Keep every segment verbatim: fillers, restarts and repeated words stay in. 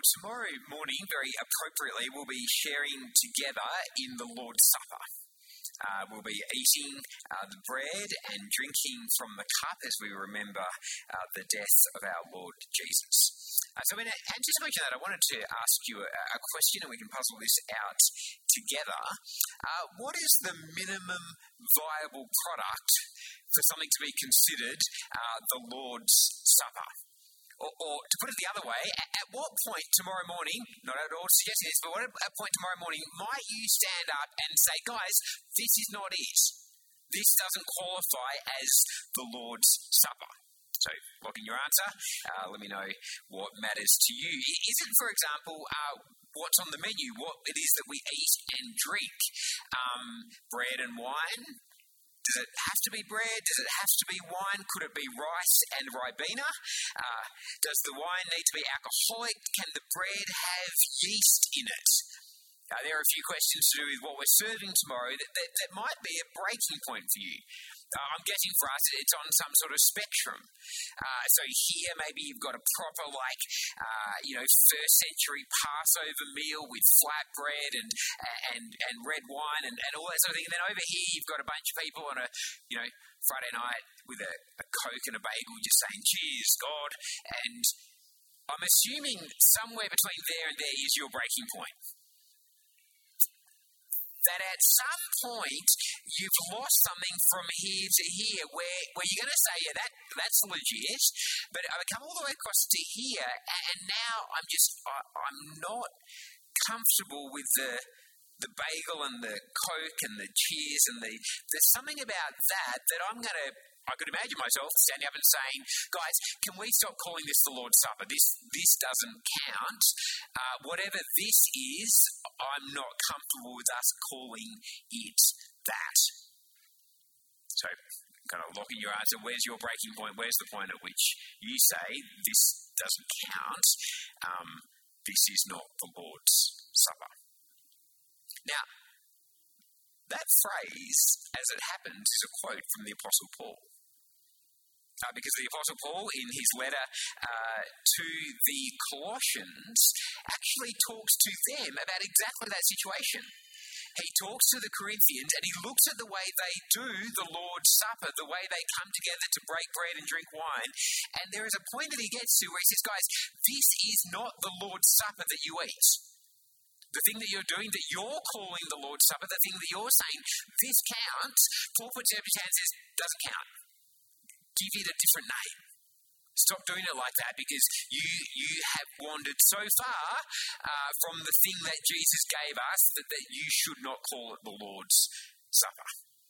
Well, tomorrow morning, very appropriately, we'll be sharing together in the Lord's Supper. Uh, we'll be eating uh, the bread and drinking from the cup as we remember uh, the death of our Lord Jesus. Uh, so in anticipation of that, I wanted to ask you a, a question, and we can puzzle this out together. Uh, what is the minimum viable product for something to be considered uh, the Lord's Supper? Or, or to put it the other way, at, at what point tomorrow morning, not at all suggesting this, but what at point tomorrow morning might you stand up and say, guys, this is not it. This doesn't qualify as the Lord's Supper. So, lock in your answer. Uh, let me know what matters to you. Is it, for example, uh, what's on the menu, what it is that we eat and drink? Um, bread and wine? Does it have to be bread? Does it have to be wine? Could it be rice and ribena? Uh, does the wine need to be alcoholic? Can the bread have yeast in it? Uh, there are a few questions to do with what we're serving tomorrow that, that, that might be a breaking point for you. Uh, I'm guessing for us it's on some sort of spectrum. Uh, so here maybe you've got a proper like, uh, you know, first century Passover meal with flatbread and and and red wine and, and all that sort of thing. And then over here you've got a bunch of people on a, you know, Friday night with a, a Coke and a bagel just saying, cheers, God. And I'm assuming somewhere between there and there is your breaking point. That at some point you've lost something from here to here where, where you're going to say, yeah, that that's legit, but I come all the way across to here and now I'm just, I, I'm not comfortable with the the bagel and the Coke and the cheers and the, there's something about that that I'm going to, I could imagine myself standing up and saying, guys, can we stop calling this the Lord's Supper? This this doesn't count. Uh, whatever this is, I'm not comfortable with us calling it that. So, kind of locking your answer, where's your breaking point? Where's the point at which you say this doesn't count? Um, this is not the Lord's Supper. Now, that phrase, as it happens, is a quote from the Apostle Paul. Uh, because the Apostle Paul, in his letter uh, to the Colossians, actually talks to them about exactly that situation. He talks to the Corinthians and he looks at the way they do the Lord's Supper, the way they come together to break bread and drink wine. And there is a point that he gets to where he says, guys, this is not the Lord's Supper that you eat. The thing that you're doing, that you're calling the Lord's Supper, the thing that you're saying, this counts, Paul puts it up his hand and says, doesn't count. Give it a different name. Stop doing it like that because you you have wandered so far uh, from the thing that Jesus gave us that, that you should not call it the Lord's Supper.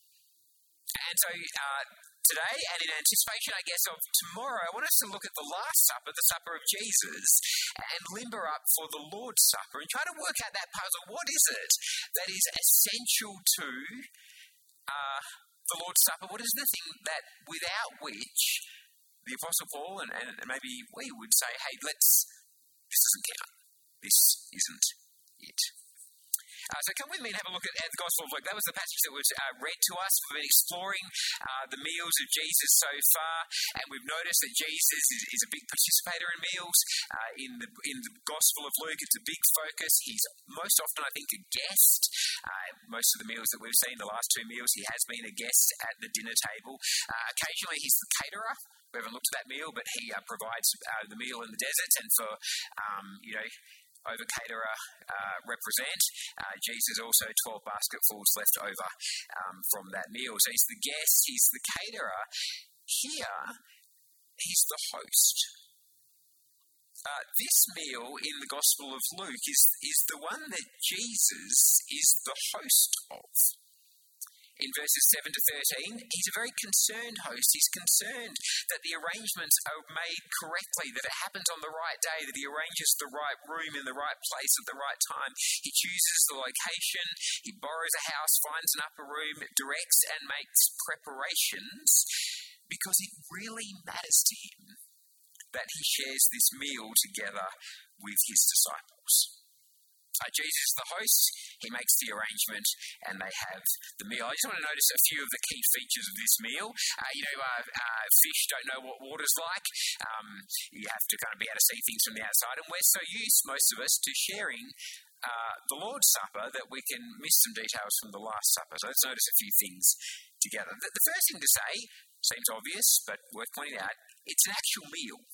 And so uh, today, and in anticipation, I guess, of tomorrow, I want us to look at the Last Supper, the Supper of Jesus, and limber up for the Lord's Supper and try to work out that puzzle. What is it that is essential to uh, the Lord's Supper? What is the thing that without which the Apostle Paul and, and maybe we would say, hey, let's, this doesn't count. This isn't it. Uh, so come with me and have a look at, at the Gospel of Luke. That was the passage that was uh, read to us. We've been exploring uh, the meals of Jesus so far, and we've noticed that Jesus is, is a big participator in meals. Uh, in the in the Gospel of Luke, it's a big focus. He's most often, I think, a guest. Uh, most of the meals that we've seen, the last two meals, he has been a guest at the dinner table. Uh, occasionally, he's the caterer. We haven't looked at that meal, but he uh, provides uh, the meal in the desert, and for, um, you know, over caterer uh, represent. Uh, Jesus also twelve basketfuls left over um, from that meal. So he's the guest, he's the caterer. Here, he's the host. Uh, this meal in the Gospel of Luke is, is the one that Jesus is the host of. In verses seven to thirteen, he's a very concerned host. He's concerned that the arrangements are made correctly, that it happens on the right day, that he arranges the right room in the right place at the right time. He chooses the location, he borrows a house, finds an upper room, directs and makes preparations because it really matters to him that he shares this meal together with his disciples. Uh, Jesus is the host, he makes the arrangement, and they have the meal. I just want to notice a few of the key features of this meal. Uh, you know, uh, uh, fish don't know what water's like. Um, you have to kind of be able to see things from the outside, and we're so used, most of us, to sharing uh, the Lord's Supper that we can miss some details from the Last Supper. So let's notice a few things together. The, the first thing to say, seems obvious, but worth pointing out, it's an actual meal.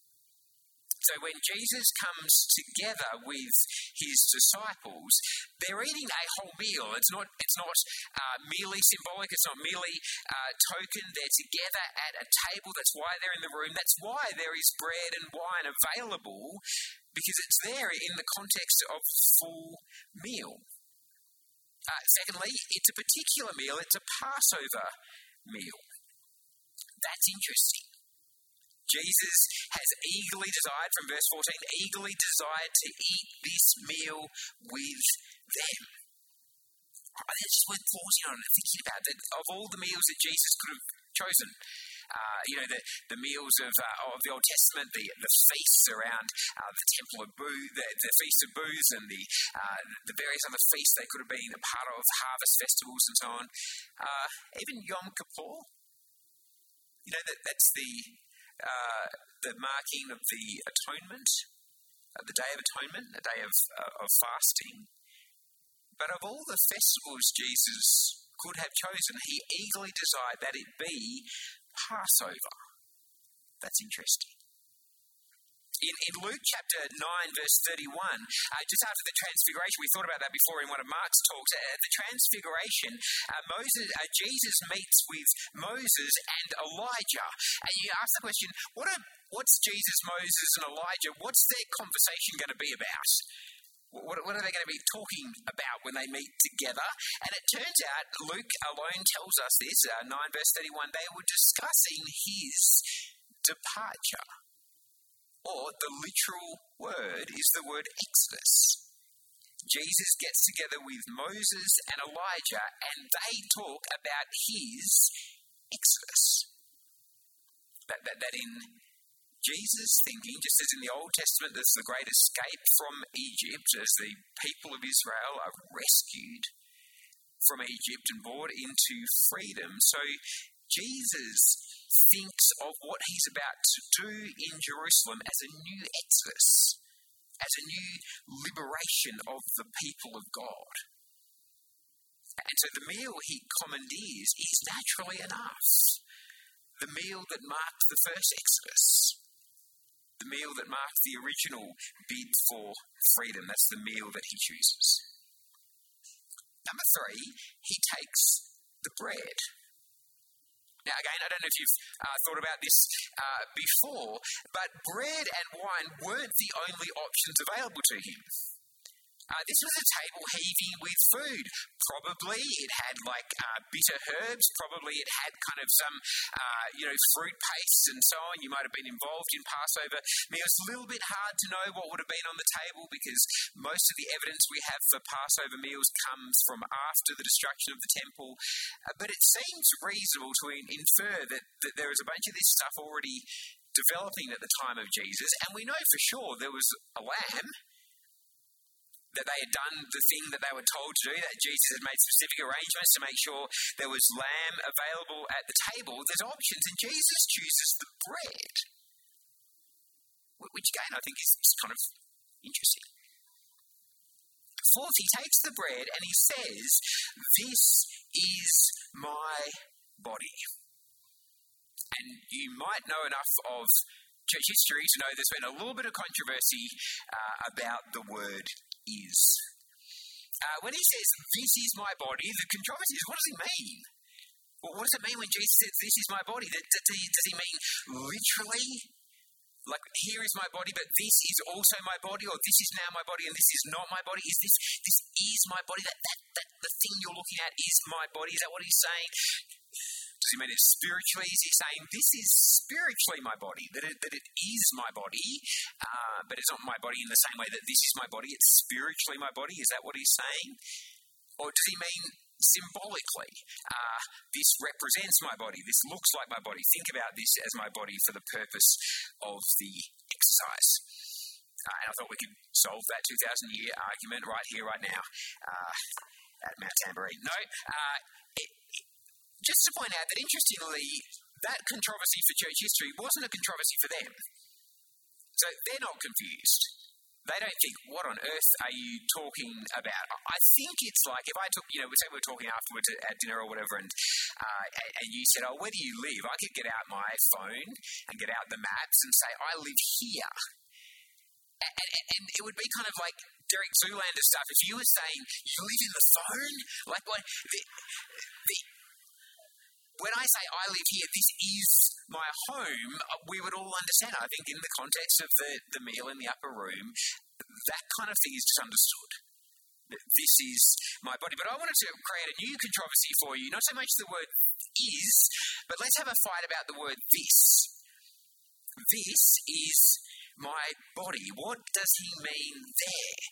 So when Jesus comes together with his disciples, they're eating a whole meal. It's not It's not uh, merely symbolic. It's not merely uh, token. They're together at a table. That's why they're in the room. That's why there is bread and wine available, because it's there in the context of full meal. Uh, secondly, it's a particular meal. It's a Passover meal. That's interesting. Jesus has eagerly desired, from verse fourteen, eagerly desired to eat this meal with them. I think it's just worth pausing on and thinking about that. Of all the meals that Jesus could have chosen, uh, you know, the, the meals of, uh, of the Old Testament, the, the feasts around uh, the Temple of Booths, the, the Feast of Booths, and the uh, the various other feasts they could have been a part of, harvest festivals and so on. Uh, even Yom Kippur, you know, that that's the Uh, the marking of the atonement, uh, the Day of Atonement, a day of, uh, of fasting. But of all the festivals Jesus could have chosen, he eagerly desired that it be Passover. That's interesting. In, in Luke chapter nine, verse thirty-one, uh, just after the Transfiguration, we thought about that before in one of Mark's talks. At the Transfiguration, uh, Moses, uh, Jesus meets with Moses and Elijah. And you ask the question, what are, what's Jesus, Moses, and Elijah, what's their conversation going to be about? What, what are they going to be talking about when they meet together? And it turns out, Luke alone tells us this, uh, nine, verse thirty-one, they were discussing his departure. Or the literal word is the word Exodus. Jesus gets together with Moses and Elijah, and they talk about his Exodus. That, that, that in Jesus' thinking, just as in the Old Testament, there's the great escape from Egypt as the people of Israel are rescued from Egypt and brought into freedom. So Jesus thinks of what he's about to do in Jerusalem as a new exodus, as a new liberation of the people of God. And so the meal he commandeers is naturally enough the meal that marked the first exodus, the meal that marked the original bid for freedom. That's the meal that he chooses. Number three, he takes the bread. Now, again, I don't know if you've uh, thought about this uh, before, but bread and wine weren't the only options available to him. Uh, this was a table heaving with food. Probably it had like uh, bitter herbs. Probably it had kind of some, uh, you know, fruit pastes and so on. You might have been involved in Passover meals. It's a little bit hard to know what would have been on the table because most of the evidence we have for Passover meals comes from after the destruction of the temple. Uh, but it seems reasonable to in- infer that, that there was a bunch of this stuff already developing at the time of Jesus. And we know for sure there was a lamb, that they had done the thing that they were told to do, that Jesus had made specific arrangements to make sure there was lamb available at the table. There's options, and Jesus chooses the bread, which again I think is, is kind of interesting. Fourth, he takes the bread and he says, "This is my body." And you might know enough of church history to know there's been a little bit of controversy uh, about the word is. Uh, when he says, "This is my body," the controversy is, what does he mean? Well, what does it mean when Jesus says, "This is my body"? Does, does, he, does he mean literally? Like, here is my body, but this is also my body, or this is now my body and this is not my body? Is this, this is my body? That, that, that the thing you're looking at is my body? Is that what he's saying? Does he mean it spiritually? Is he saying this is spiritually my body, that it, that it is my body, uh, but it's not my body in the same way that this is my body, it's spiritually my body? Is that what he's saying? Or does he mean symbolically, uh, this represents my body, this looks like my body, think about this as my body for the purpose of the exercise? Uh, and I thought we could solve that two thousand year argument right here, right now, uh, at Mount Tamborine. No, uh, it, it, just to point out that, interestingly, that controversy for church history wasn't a controversy for them. So they're not confused. They don't think, what on earth are you talking about? I think it's like if I took, you know, say we were talking afterwards at dinner or whatever, and uh, and you said, oh, where do you live? I could get out my phone and get out the maps and say, I live here. And, and, and it would be kind of like Derek Zoolander stuff. If you were saying, you live in the phone? Like, what? The, the, when I say I live here, this is my home, we would all understand. I think in the context of the, the meal in the upper room, that kind of thing is just understood. This is my body. But I wanted to create a new controversy for you, not so much the word is, but let's have a fight about the word this. This is my body. What does he mean there?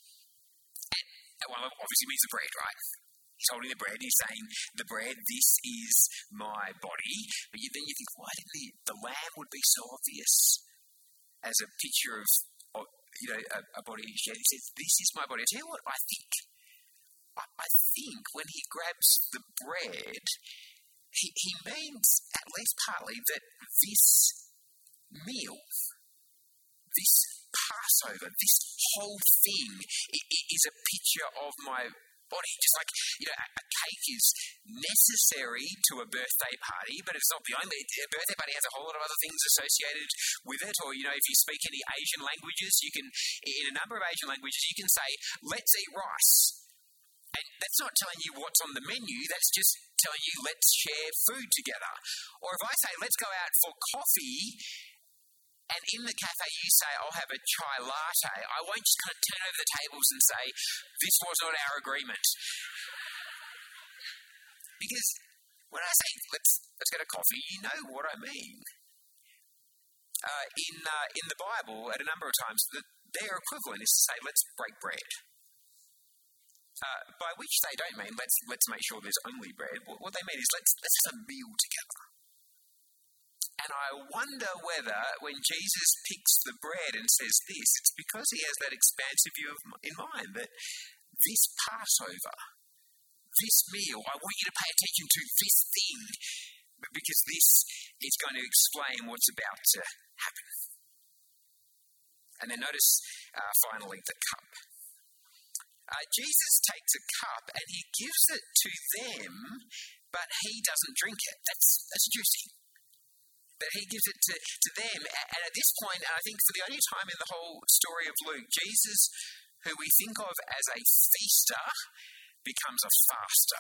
And, well, obviously means the bread, right? He's holding the bread, he's saying, the bread, this is my body. But you, then you think, why didn't he? The lamb would be so obvious as a picture of, of you know, a, a body shed. He says, this is my body. I tell you what I think. I, I think when he grabs the bread, he, he means, at least partly, that this meal, this Passover, this whole thing is a picture of my body. Just like, you know, a cake is necessary to a birthday party, but it's not the only. A birthday party has a whole lot of other things associated with it. Or, you know, if you speak any Asian languages, you can, in a number of Asian languages, you can say, let's eat rice. And that's not telling you what's on the menu, that's just telling you let's share food together. Or if I say, let's go out for coffee, and in the cafe you say, I'll have a chai latte, I won't just kind of turn over the tables and say, this was not our agreement. Because when I say, let's let's get a coffee, you know what I mean. Uh, in uh, in the Bible, at a number of times, the, their equivalent is to say, let's break bread. Uh, by which they don't mean, let's let's make sure there's only bread. What, what they mean is, let's let's have a meal together. And I wonder whether, when Jesus picks the bread and says this, it's because he has that expansive view of, in mind, that this Passover, this meal, I want you to pay attention to this thing, because this is going to explain what's about to happen. And then notice, uh, finally, the cup. Uh, Jesus takes a cup and he gives it to them, but he doesn't drink it. That's, that's interesting. But he gives it to, to them. And at this point, and I think for the only time in the whole story of Luke, Jesus, who we think of as a feaster, becomes a faster.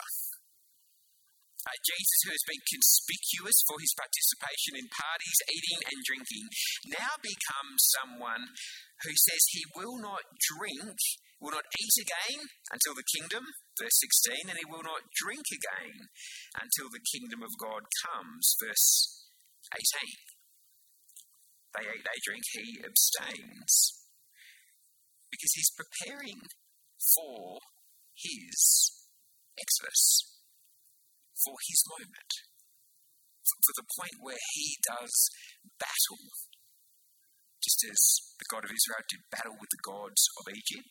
Uh, Jesus, who has been conspicuous for his participation in parties, eating and drinking, now becomes someone who says he will not drink, will not eat again until the kingdom, verse sixteen, and he will not drink again until the kingdom of God comes, verse eighteen. They eat, they drink, he abstains. Because he's preparing for his exodus, for his moment, for the point where he does battle, just as the God of Israel did battle with the gods of Egypt.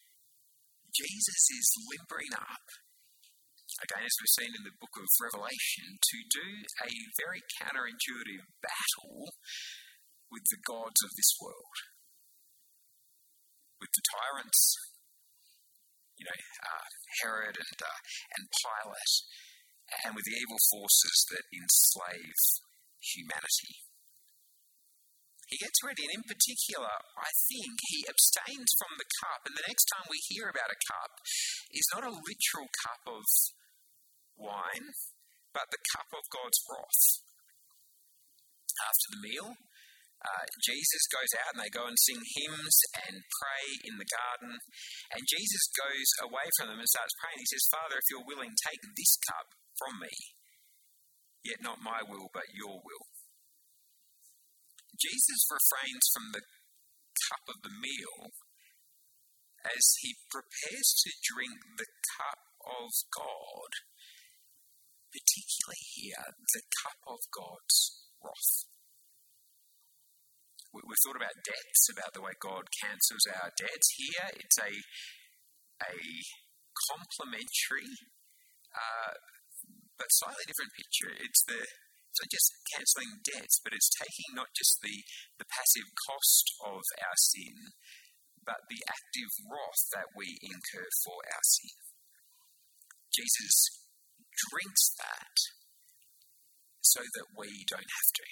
Jesus is limbering up, again, as we've seen in the book of Revelation, to do a very counterintuitive battle with the gods of this world, with the tyrants, you know, uh, Herod and uh, and Pilate, and with the evil forces that enslave humanity. He gets ready, and in particular, I think he abstains from the cup, and the next time we hear about a cup is not a literal cup of wine, but the cup of God's wrath. After the meal, uh, Jesus goes out and they go and sing hymns and pray in the garden, and Jesus goes away from them and starts praying. He says, Father, if you're willing, take this cup from me, yet not my will, but your will. Jesus refrains from the cup of the meal as he prepares to drink the cup of God, particularly here, the cup of God's wrath, we've thought about debts, about the way God cancels our debts. Here, it's a a complementary, uh, but slightly different picture. It's the it's not just cancelling debts, but it's taking not just the, the passive cost of our sin, but the active wrath that we incur for our sin. Jesus drinks that so that we don't have to.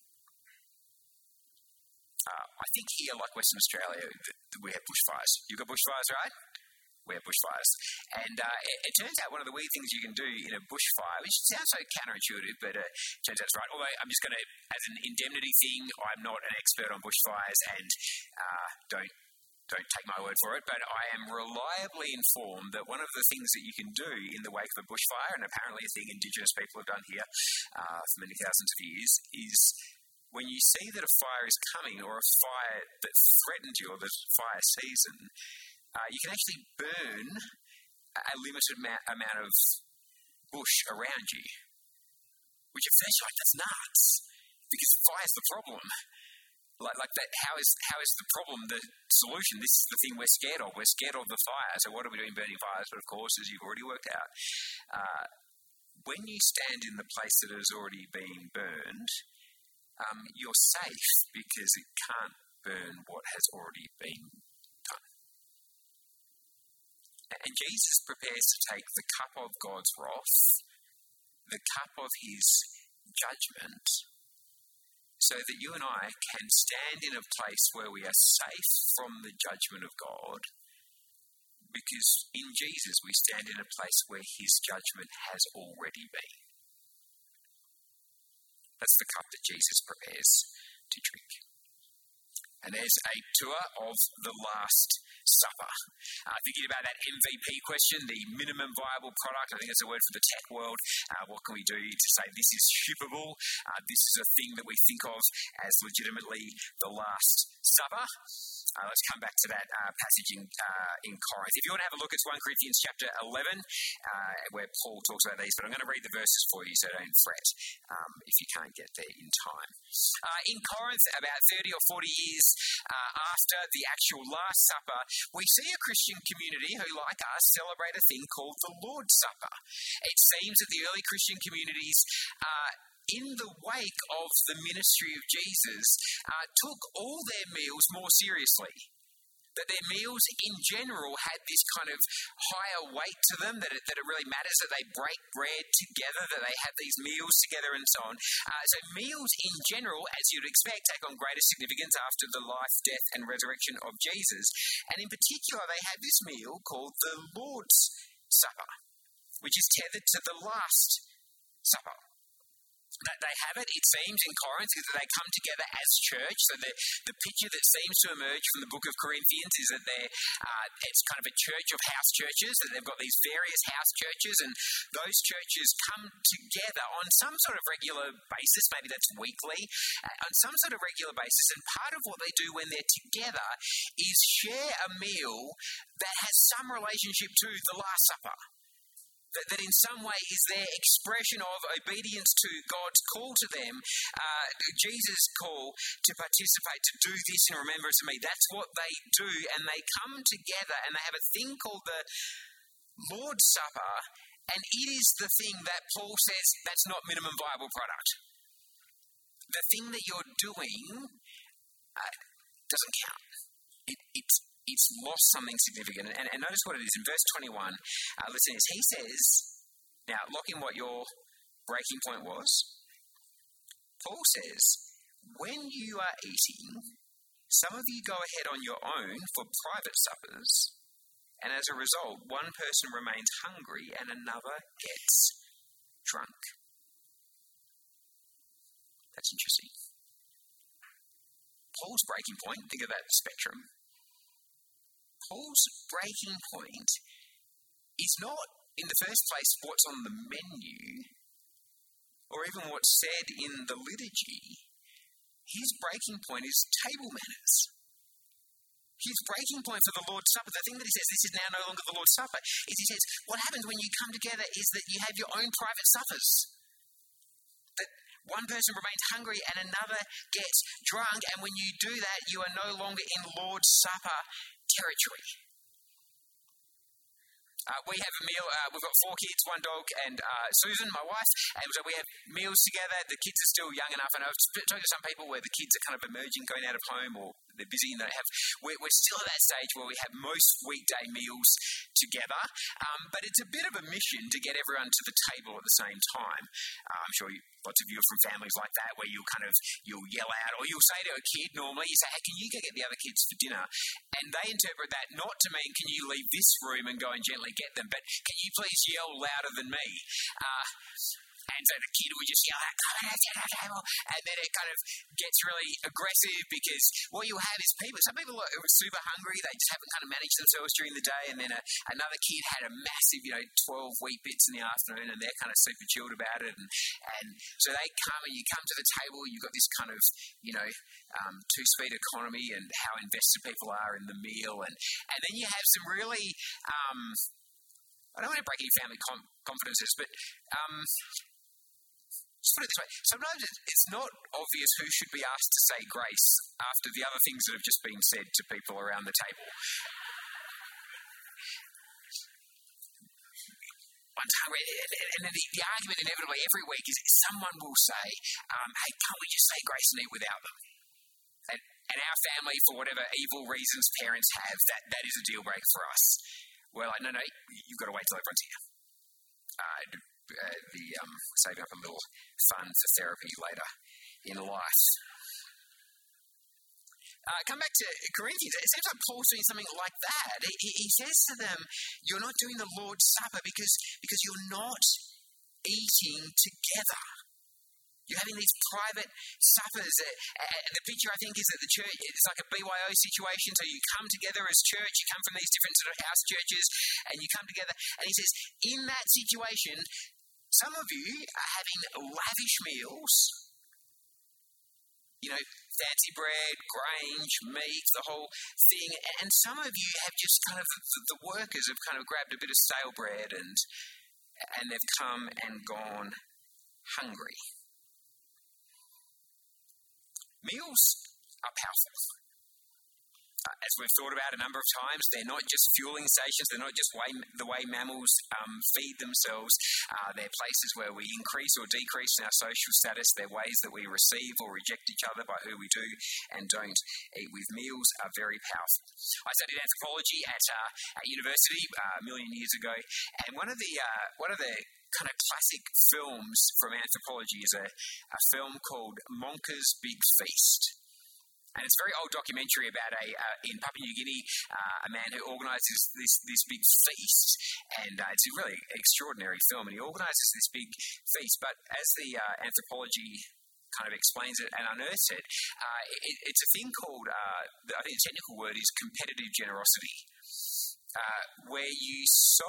Uh, I think here, like Western Australia, we have bushfires. You've got bushfires, right? We have bushfires. And uh, it, it turns out one of the weird things you can do in a bushfire, which sounds so counterintuitive, but uh, it turns out it's right. Although I'm just going to, as an indemnity thing, I'm not an expert on bushfires, and uh, don't don't take my word for it, but I am reliably informed that one of the things that you can do in the wake of a bushfire, and apparently a thing Indigenous people have done here uh, for many thousands of years, is when you see that a fire is coming, or a fire that threatens you, or the fire season, uh, you can actually burn a limited ma- amount of bush around you. Which, if that's like, that's nuts, because fire's the problem. Like, like that, how is how is the problem the solution? This is the thing we're scared of. We're scared of the fire. So what are we doing burning fires? But of course, as you've already worked out, uh, when you stand in the place that has already been burned, um, you're safe because it can't burn what has already been done. And Jesus prepares to take the cup of God's wrath, the cup of his judgment, so that you and I can stand in a place where we are safe from the judgment of God, because in Jesus we stand in a place where his judgment has already been. That's the cup that Jesus prepares to drink. And there's a tour of the Last Supper. Uh, thinking about that M V P question, the minimum viable product, I think that's a word for the tech world. Uh, what can we do to say this is shippable? Uh, this is a thing that we think of as legitimately the Last Supper. Uh, let's come back to that uh, passage in, uh, in Corinth. If you want to have a look, it's First Corinthians chapter eleven, uh, where Paul talks about these, but I'm going to read the verses for you so don't fret um, if you can't get there in time. Uh, in Corinth, about thirty or forty years uh, after the actual Last Supper, we see a Christian community who, like us, celebrate a thing called the Lord's Supper. It seems that the early Christian communities uh, in the wake of the ministry of Jesus, uh, took all their meals more seriously. That their meals in general had this kind of higher weight to them, that it, that it really matters that they break bread together, that they have these meals together and so on. Uh, so meals in general, as you'd expect, take on greater significance after the life, death and resurrection of Jesus. And in particular, they had this meal called the Lord's Supper, which is tethered to the Last Supper. That they have it, it seems, in Corinth, is that they come together as church. So the, the picture that seems to emerge from the book of Corinthians is that they're, uh, it's kind of a church of house churches, that they've got these various house churches, and those churches come together on some sort of regular basis, maybe that's weekly, uh, on some sort of regular basis. And part of what they do when they're together is share a meal that has some relationship to the Last Supper. That, that in some way is their expression of obedience to God's call to them, uh, Jesus' call to participate, to do this in remembrance of me. That's what they do, and they come together and they have a thing called the Lord's Supper, and it is the thing that Paul says that's not minimum viable product. The thing that you're doing uh, doesn't count. It, it's It's lost something significant. And, and notice what it is. In verse twenty-one, uh, listen, he says, now lock in what your breaking point was. Paul says, when you are eating, some of you go ahead on your own for private suppers, and as a result, one person remains hungry and another gets drunk. That's interesting. Paul's breaking point, think of that spectrum. Paul's breaking point is not, in the first place, what's on the menu, or even what's said in the liturgy. His breaking point is table manners. His breaking point for the Lord's Supper, the thing that he says, this is now no longer the Lord's Supper, is he says, what happens when you come together is that you have your own private suppers. That One person remains hungry and another gets drunk, and when you do that, you are no longer in Lord's Supper territory. Uh, we have a meal, uh, we've got four kids, one dog, and uh, Susan, my wife, and so we have meals together. The kids are still young enough, and I've talked to some people where the kids are kind of emerging, going out of home, or they're busy and they have, we're, we're still at that stage where we have most weekday meals together, um, but it's a bit of a mission to get everyone to the table at the same time. Uh, I'm sure you, lots of you are from families like that, where you'll kind of, you'll yell out, or you'll say to a kid normally, you say, hey, can you go get the other kids for dinner? And they interpret that not to mean, can you leave this room and go and gently get them, but can you please yell louder than me? Uh, and so the kid would just yell out, come on, sit at the table. And then it kind of gets really aggressive, because what you'll have is people, some people are super hungry, they just haven't kind of managed themselves during the day, and then a, another kid had a massive, you know, twelve wheat bits in the afternoon, and they're kind of super chilled about it. And, and so they come, and you come to the table, you've got this kind of, you know, um, two-speed economy and how invested people are in the meal. And, and then you have some really, um, I don't want to break any family com- confidences, but um, let's put it this way. Sometimes it's not obvious who should be asked to say grace after the other things that have just been said to people around the table. One's hungry, and then the, the argument inevitably every week is someone will say, um, hey, can't we just say grace and eat without them? And, and our family, for whatever evil reasons parents have, that, that is a deal breaker for us. We're like, no, no, you've got to wait till everyone's here. Uh, uh, the um, saving up a little fund for therapy later in life. Uh, come back to Corinthians. It seems like Paul's doing something like that. He, he says to them, you're not doing the Lord's Supper because, because you're not eating together. You're having these private suppers. And the picture, I think, is that the church, it's like a B Y O situation. So you come together as church, you come from these different sort of house churches, and you come together. And he says, in that situation, some of you are having lavish meals, you know, fancy bread, Grange, meat, the whole thing. And some of you have just kind of, the workers have kind of grabbed a bit of stale bread and and they've come and gone hungry. Meals are powerful. Uh, as we've thought about a number of times, they're not just fueling stations, they're not just way, the way mammals um, feed themselves. Uh, they're places where we increase or decrease in our social status. They're ways that we receive or reject each other by who we do and don't eat with. Meals are very powerful. I studied anthropology at, uh, at university uh, a million years ago, and one of the uh, one of the kind of classic films from anthropology is a, a film called Monka's Big Feast. And it's a very old documentary about a uh, in Papua New Guinea, uh, a man who organises this this big feast, and uh, it's a really extraordinary film. And he organises this big feast, but as the uh, anthropology kind of explains it and unearths it, uh, it it's a thing called uh, I think the technical word is competitive generosity, uh, where you so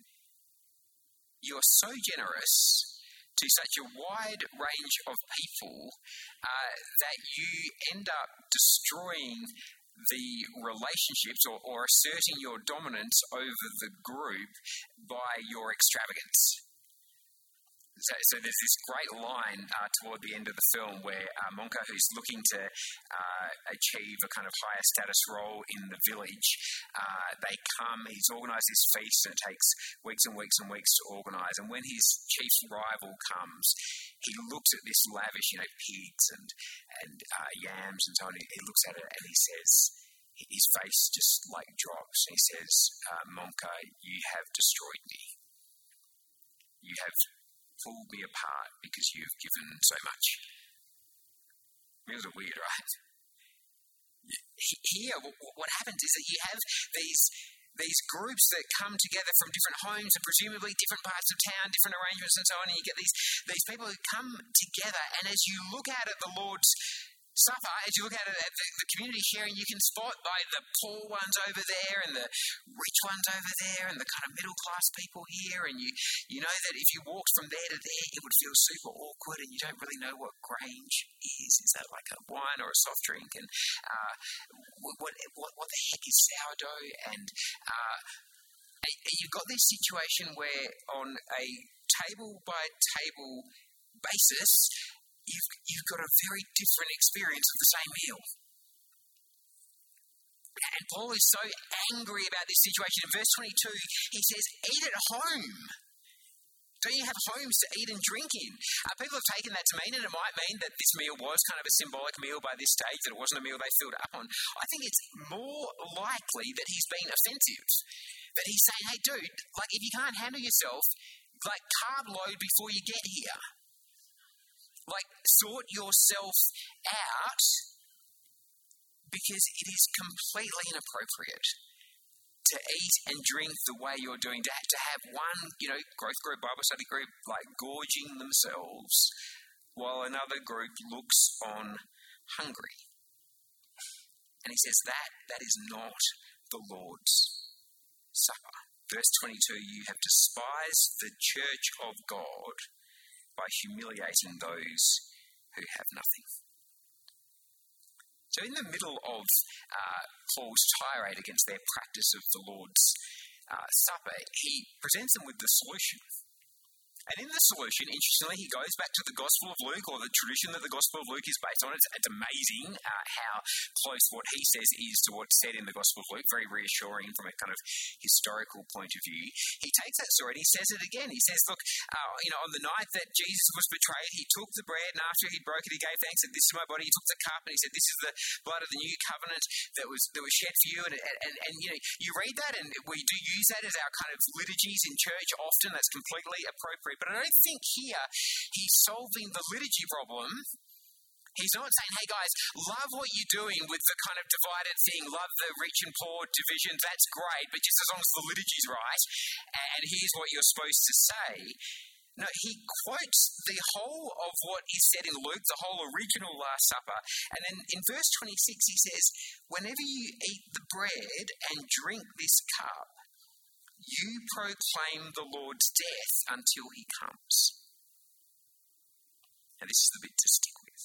you're so generous to such a wide range of people uh, that you end up destroying the relationships or, or asserting your dominance over the group by your extravagance. So, so there's this great line uh, toward the end of the film where uh, Monka, who's looking to uh, achieve a kind of higher status role in the village, uh, they come, he's organised this feast and it takes weeks and weeks and weeks to organise. And when his chief rival comes, he looks at this lavish, you know, pigs and, and uh, yams and so on. He, he looks at it and he says, his face just like drops. And he says, uh, Monka, you have destroyed me. You have pulled me apart because you've given so much. Meals are weird, right? Here, what happens is that you have these these groups that come together from different homes and presumably different parts of town, different arrangements and so on, and you get these, these people who come together, and as you look out at the Lord's Supper, as you look at it at the, the community sharing, you can spot like the poor ones over there and the rich ones over there and the kind of middle class people here, and you you know that if you walked from there to there it would feel super awkward and you don't really know what Grange is. Is that like a wine or a soft drink? And uh, what, what what the heck is sourdough? And uh, you've got this situation where on a table by table basis you've, you've got a very different experience of the same meal. And Paul is so angry about this situation. In verse twenty-two, he says, eat at home. Don't you have homes to eat and drink in? Uh, people have taken that to mean, and it might mean that this meal was kind of a symbolic meal by this stage, that it wasn't a meal they filled up on. I think it's more likely that he's been offensive. That he's saying, hey, dude, like if you can't handle yourself, like carb load before you get here. Like sort yourself out, because it is completely inappropriate to eat and drink the way you're doing, to have, to have one, you know, growth group, Bible study group, like gorging themselves while another group looks on hungry. And he says that, that is not the Lord's Supper. Verse twenty-two, you have despised the church of God by humiliating those who have nothing. So in the middle of uh, Paul's tirade against their practice of the Lord's uh, Supper, he presents them with the solution. And in the solution, interestingly, he goes back to the Gospel of Luke, or the tradition that the Gospel of Luke is based on. It's, it's amazing uh, how close what he says is to what's said in the Gospel of Luke, very reassuring from a kind of historical point of view. He takes that story and he says it again. He says, look, uh, you know, on the night that Jesus was betrayed, he took the bread, and after he broke it, he gave thanks, and this is my body. He took the cup and he said, this is the blood of the new covenant that was that was shed for you. And, and, and, and you know, you read that, and we do use that as our kind of liturgies in church often. That's completely appropriate. But I don't think here he's solving the liturgy problem. He's not saying, hey guys, love what you're doing with the kind of divided thing, love the rich and poor division, that's great, but just as long as the liturgy's right, and here's what you're supposed to say. No, he quotes the whole of what is said in Luke, the whole original Last Supper, and then in verse twenty-six he says, whenever you eat the bread and drink this cup, you proclaim the Lord's death until he comes. Now this is the bit to stick with.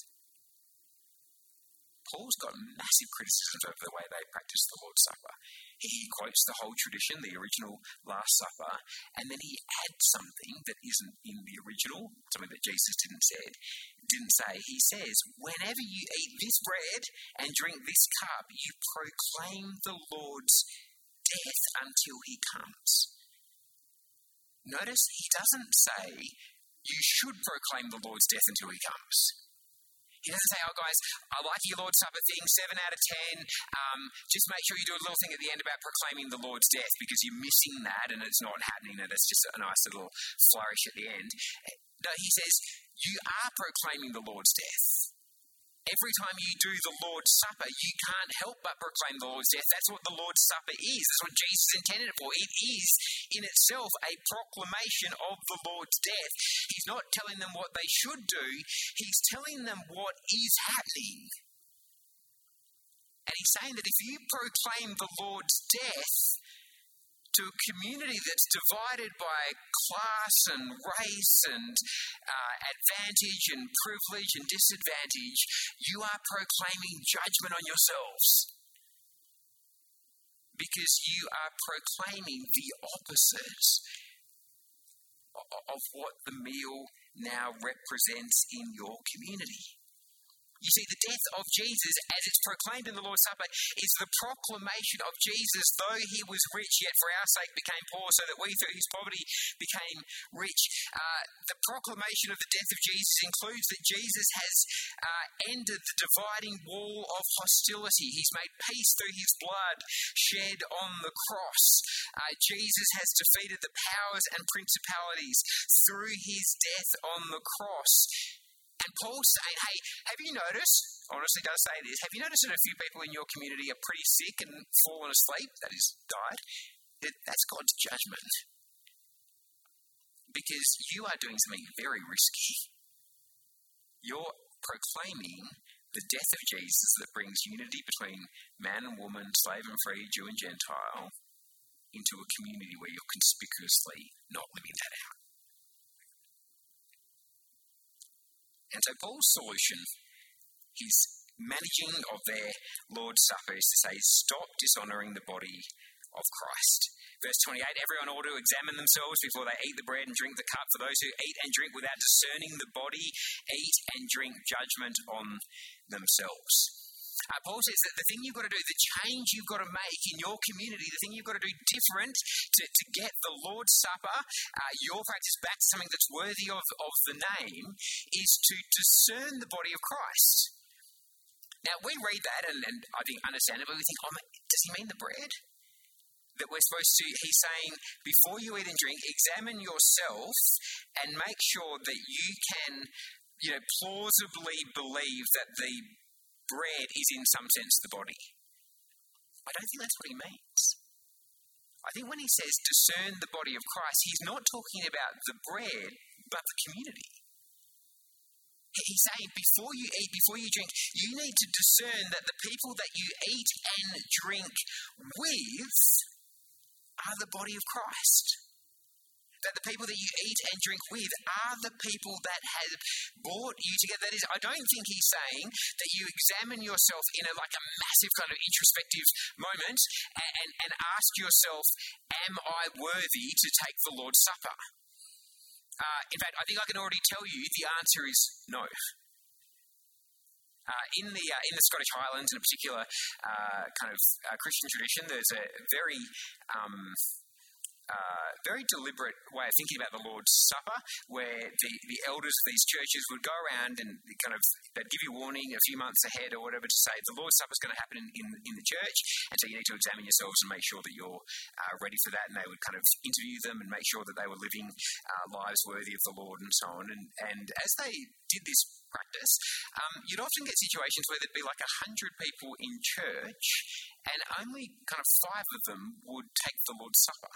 Paul's got massive criticisms over the way they practice the Lord's Supper. He quotes the whole tradition, the original Last Supper, and then he adds something that isn't in the original, something that Jesus didn't say. Didn't say. He says, whenever you eat this bread and drink this cup, you proclaim the Lord's death until he comes. Notice he doesn't say you should proclaim the Lord's death until he comes. He doesn't say, oh guys, I like your Lord's Supper thing, seven out of ten. Um, just make sure you do a little thing at the end about proclaiming the Lord's death, because you're missing that and it's not happening, and it's just a nice little flourish at the end. No, he says, you are proclaiming the Lord's death. Every time you do the Lord's Supper, you can't help but proclaim the Lord's death. That's what the Lord's Supper is. That's what Jesus intended it for. It is, in itself, a proclamation of the Lord's death. He's not telling them what they should do. He's telling them what is happening. And he's saying that if you proclaim the Lord's death to a community that's divided by class and race and uh, advantage and privilege and disadvantage, you are proclaiming judgment on yourselves. Because you are proclaiming the opposite of what the meal now represents in your community. You see, the death of Jesus, as it's proclaimed in the Lord's Supper, is the proclamation of Jesus, though he was rich, yet for our sake became poor, so that we through his poverty became rich. Uh, the proclamation of the death of Jesus includes that Jesus has uh, ended the dividing wall of hostility. He's made peace through his blood shed on the cross. Uh, Jesus has defeated the powers and principalities through his death on the cross. And Paul's saying, hey, have you noticed, honestly does say this, have you noticed that a few people in your community are pretty sick and fallen asleep, that is, died? That's God's judgment. Because you are doing something very risky. You're proclaiming the death of Jesus that brings unity between man and woman, slave and free, Jew and Gentile, into a community where you're conspicuously not living that out. And so Paul's solution, his managing of their Lord's Supper, is to say, stop dishonouring the body of Christ. Verse twenty-eight, everyone ought to examine themselves before they eat the bread and drink the cup. For those who eat and drink without discerning the body, eat and drink judgment on themselves. Uh, Paul says that the thing you've got to do, the change you've got to make in your community, the thing you've got to do different to, to get the Lord's Supper, uh, your practice back to something that's worthy of, of the name, is to discern the body of Christ. Now, we read that, and, and I think understandably, we think, oh, does he mean the bread? That we're supposed to, he's saying, before you eat and drink, examine yourself and make sure that you can, you know, plausibly believe that the bread is in some sense the body. I don't think that's what he means. I think when he says discern the body of Christ, he's not talking about the bread, but the community. He's saying before you eat, before you drink, you need to discern that the people that you eat and drink with are the body of Christ. That the people that you eat and drink with are the people that have brought you together. That is, I don't think he's saying that you examine yourself in a like a massive kind of introspective moment and, and, and ask yourself, am I worthy to take the Lord's Supper? Uh, in fact, I think I can already tell you the answer is no. Uh, in the uh, in the Scottish Highlands, in a particular uh, kind of uh, Christian tradition, there's a very um, Uh, very deliberate way of thinking about the Lord's Supper, where the, the elders of these churches would go around and kind of, they'd give you warning a few months ahead or whatever to say the Lord's Supper is going to happen in, in, in the church, and so you need to examine yourselves and make sure that you're uh, ready for that, and they would kind of interview them and make sure that they were living uh, lives worthy of the Lord and so on. And, and as they did this practice, um, you'd often get situations where there'd be like a hundred people in church, and only kind of five of them would take the Lord's Supper.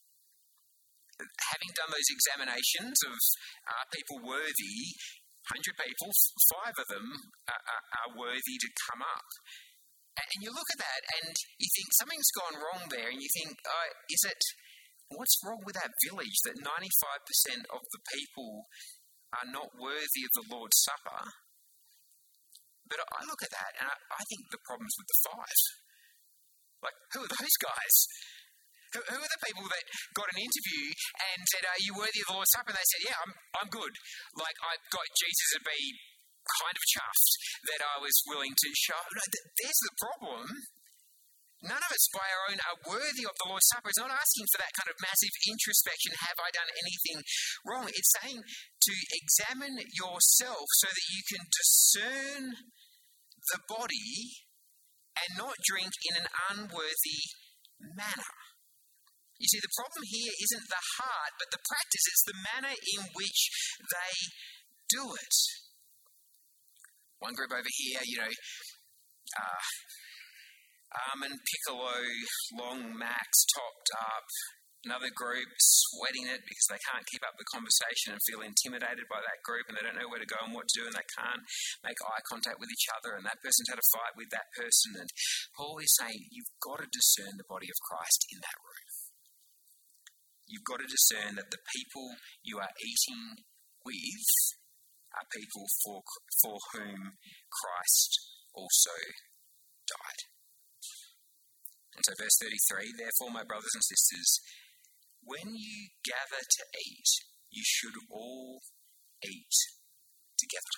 Having done those examinations of are people worthy, one hundred people, five of them are, are, are worthy to come up. And you look at that and you think something's gone wrong there, and you think, oh, is it, what's wrong with that village that ninety-five percent of the people are not worthy of the Lord's Supper? But I look at that and I, I think the problem's with the five. Like, who are those guys? Who, who are the people that got an interview and said, are you worthy of the Lord's Supper? And they said, yeah, I'm I'm good. Like, I got Jesus to be kind of chuffed that I was willing to show. No, there's the problem. None of us by our own are worthy of the Lord's Supper. It's not asking for that kind of massive introspection, have I done anything wrong? It's saying to examine yourself so that you can discern the body and not drink in an unworthy manner. You see, the problem here isn't the heart, but the practice. It's the manner in which they do it. One group over here, you know, uh, almond piccolo, long max, topped up. Another group sweating it because they can't keep up the conversation and feel intimidated by that group, and they don't know where to go and what to do, and they can't make eye contact with each other, and that person's had a fight with that person. And Paul is saying you've got to discern the body of Christ in that room. You've got to discern that the people you are eating with are people for, for whom Christ also died. And so verse thirty-three, therefore, my brothers and sisters, when you gather to eat, you should all eat together.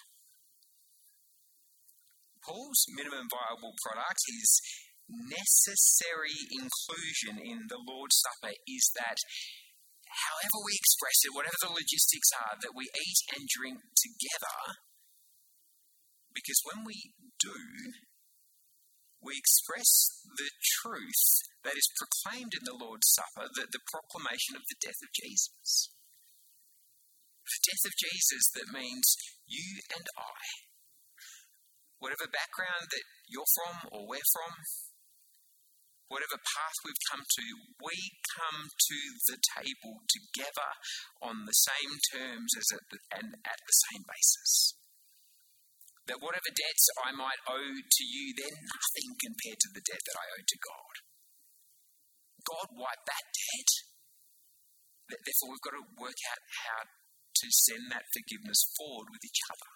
Paul's minimum viable product, his necessary inclusion in the Lord's Supper, is that however we express it, whatever the logistics are, that we eat and drink together, because when we do, we express the truth that is proclaimed in the Lord's Supper, the, the proclamation of the death of Jesus. The death of Jesus that means you and I, whatever background that you're from or we're from, whatever path we've come to, we come to the table together on the same terms as at the, and at the same basis. That whatever debts I might owe to you, they're nothing compared to the debt that I owe to God. God wiped that debt. Therefore, we've got to work out how to send that forgiveness forward with each other.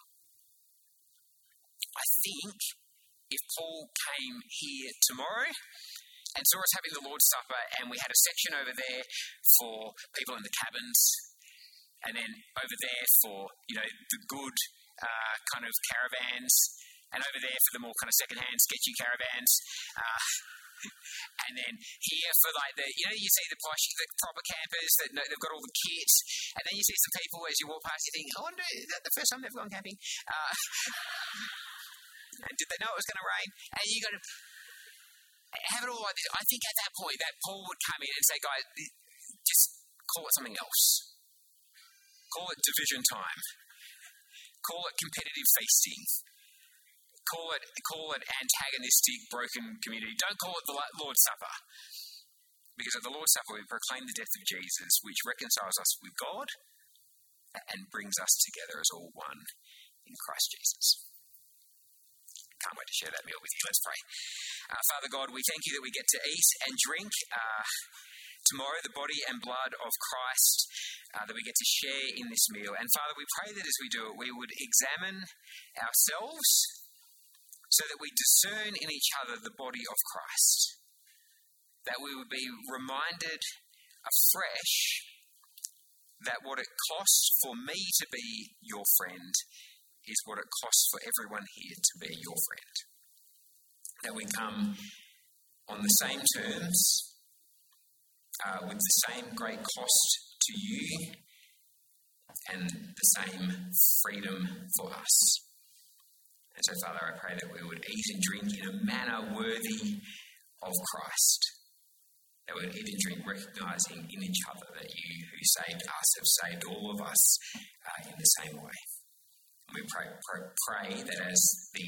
I think if Paul came here tomorrow and saw us having the Lord's Supper, and we had a section over there for people in the cabins, and then over there for, you know, the good uh, kind of caravans, and over there for the more kind of second-hand, sketchy caravans. Uh, and then here for like the, you know, you see the posh, the proper campers that know, they've got all the kits, and then you see some people as you walk past, you think, I wonder, is that the first time they've gone camping? Uh, and did they know it was going to rain? And you got to have it all like this. I think at that point that Paul would come in and say, guys, just call it something else. Call it division time. Call it competitive feasting. Call it call it antagonistic, broken community. Don't call it the Lord's Supper. Because at the Lord's Supper we proclaim the death of Jesus, which reconciles us with God and brings us together as all one in Christ Jesus. Can't wait to share that meal with you. Let's pray. Uh, Father God, we thank you that we get to eat and drink uh, tomorrow the body and blood of Christ, uh, that we get to share in this meal. And Father, we pray that as we do it, we would examine ourselves so that we discern in each other the body of Christ, that we would be reminded afresh that what it costs for me to be your friend is what it costs for everyone here to be your friend. That we come on the same terms, uh, with the same great cost to you, and the same freedom for us. And so, Father, I pray that we would eat and drink in a manner worthy of Christ. That we would eat and drink recognising in each other that you who saved us have saved all of us uh, in the same way. And we pray, pray, pray that as the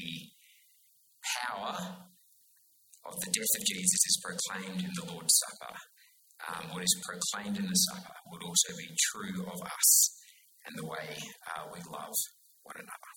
power of the death of Jesus is proclaimed in the Lord's Supper, um, what is proclaimed in the supper would also be true of us and the way uh, we love one another.